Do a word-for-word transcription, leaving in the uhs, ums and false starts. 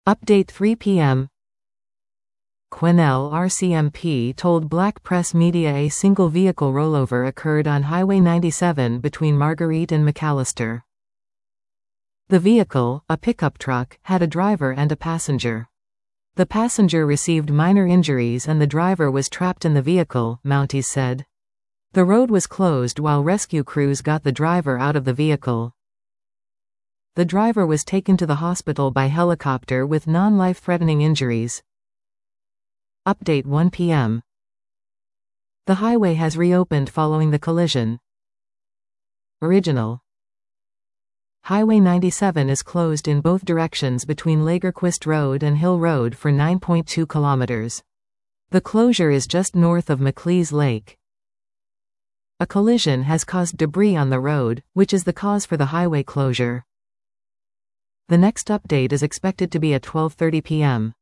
Update three p m Quesnel R C M P told Black Press Media a single vehicle rollover occurred on Highway ninety-seven between Marguerite and McAllister. The vehicle, a pickup truck, had a driver and a passenger. The passenger received minor injuries and the driver was trapped in the vehicle, Mounties said. The road was closed while rescue crews got the driver out of the vehicle. The driver was taken to the hospital by helicopter with non-life-threatening injuries. Update one p m The highway has reopened following the collision. Original. Highway ninety-seven is closed in both directions between Lagerquist Road and Hill Road for nine point two kilometers. The closure is just north of Maclise Lake. A collision has caused debris on the road, which is the cause for the highway closure. The next update is expected to be at twelve thirty p m